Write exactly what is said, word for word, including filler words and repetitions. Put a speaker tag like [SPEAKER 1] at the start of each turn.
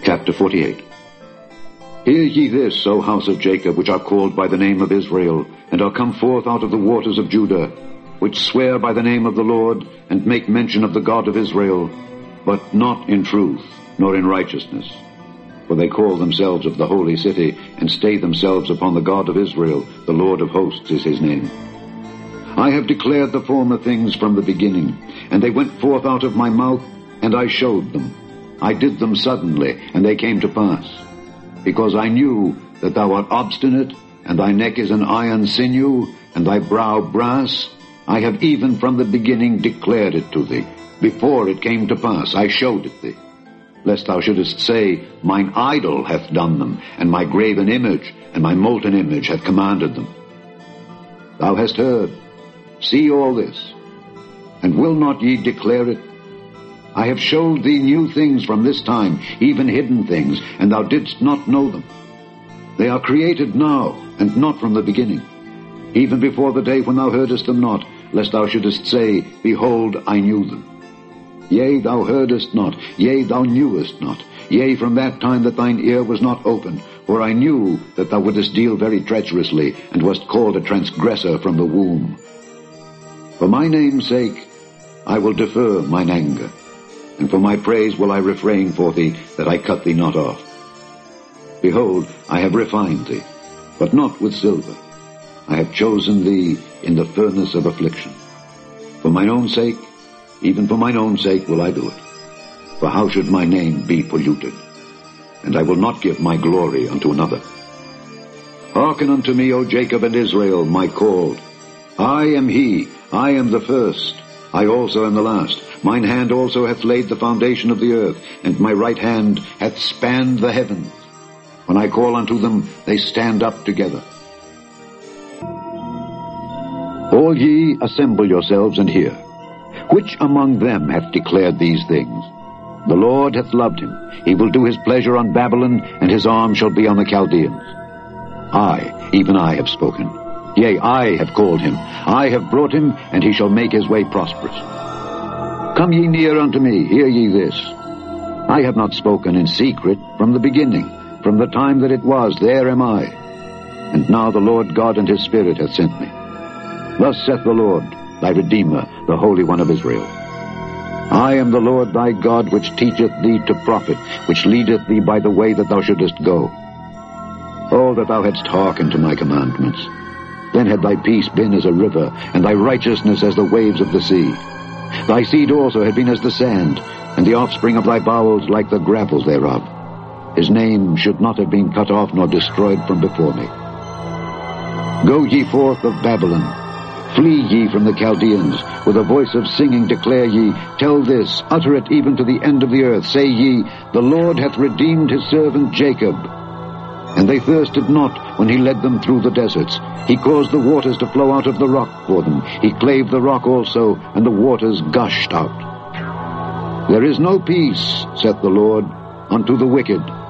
[SPEAKER 1] Chapter forty-eight. Hear ye this, O house of Jacob, which are called by the name of Israel, and are come forth out of the waters of Judah, which swear by the name of the Lord, and make mention of the God of Israel, but not in truth, nor in righteousness. For they call themselves of the holy city, and stay themselves upon the God of Israel. The Lord of hosts is his name. I have declared the former things from the beginning, and they went forth out of my mouth, and I showed them. I did them suddenly, and they came to pass. Because I knew that thou art obstinate, and thy neck is an iron sinew, and thy brow brass, I have even from the beginning declared it to thee. Before it came to pass, I showed it thee. Lest thou shouldest say, Mine idol hath done them, and my graven image, and my molten image hath commanded them. Thou hast heard, see all this, and will not ye declare it? I have showed thee new things from this time, even hidden things, and thou didst not know them. They are created now, and not from the beginning, even before the day when thou heardest them not, lest thou shouldest say, Behold, I knew them. Yea, thou heardest not, yea, thou knewest not, yea, from that time that thine ear was not open, for I knew that thou wouldest deal very treacherously, and wast called a transgressor from the womb. For my name's sake I will defer mine anger, and for my praise will I refrain for thee, that I cut thee not off. Behold, I have refined thee, but not with silver. I have chosen thee in the furnace of affliction. For mine own sake, even for mine own sake will I do it. For how should my name be polluted? And I will not give my glory unto another. Hearken unto me, O Jacob and Israel, my called. I am he, I am the first, I also am the last. Mine hand also hath laid the foundation of the earth, and my right hand hath spanned the heavens. When I call unto them, they stand up together. All ye, assemble yourselves and hear. Which among them hath declared these things? The Lord hath loved him. He will do his pleasure on Babylon, and his arm shall be on the Chaldeans. I, even I, have spoken. Yea, I have called him. I have brought him, and he shall make his way prosperous. Come ye near unto me, hear ye this. I have not spoken in secret from the beginning. From the time that it was, there am I. And now the Lord God and his Spirit hath sent me. Thus saith the Lord, thy Redeemer, the Holy One of Israel. I am the Lord thy God, which teacheth thee to profit, which leadeth thee by the way that thou shouldest go. Oh, that thou hadst hearkened to my commandments. Then had thy peace been as a river, and thy righteousness as the waves of the sea. Thy seed also had been as the sand, and the offspring of thy bowels like the gravels thereof. His name should not have been cut off nor destroyed from before me. Go ye forth of Babylon. Flee ye from the Chaldeans. With a voice of singing declare ye, tell this, utter it even to the end of the earth. Say ye, the Lord hath redeemed his servant Jacob. And they thirsted not when he led them through the deserts. He caused the waters to flow out of the rock for them. He clave the rock also, and the waters gushed out. There is no peace, saith the Lord, unto the wicked.